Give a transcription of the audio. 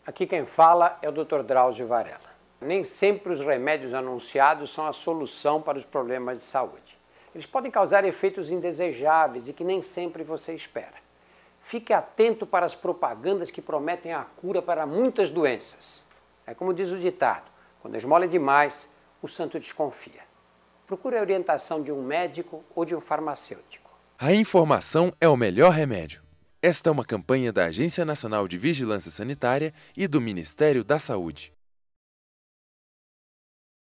Aqui quem fala é o Dr. Drauzio Varella. Nem sempre os remédios anunciados são a solução para os problemas de saúde. Eles podem causar efeitos indesejáveis e que nem sempre você espera. Fique atento para as propagandas que prometem a cura para muitas doenças. É como diz o ditado, quando a esmola é demais, o santo desconfia. Procure a orientação de um médico ou de um farmacêutico. A informação é o melhor remédio. Esta é uma campanha da Agência Nacional de Vigilância Sanitária e do Ministério da Saúde.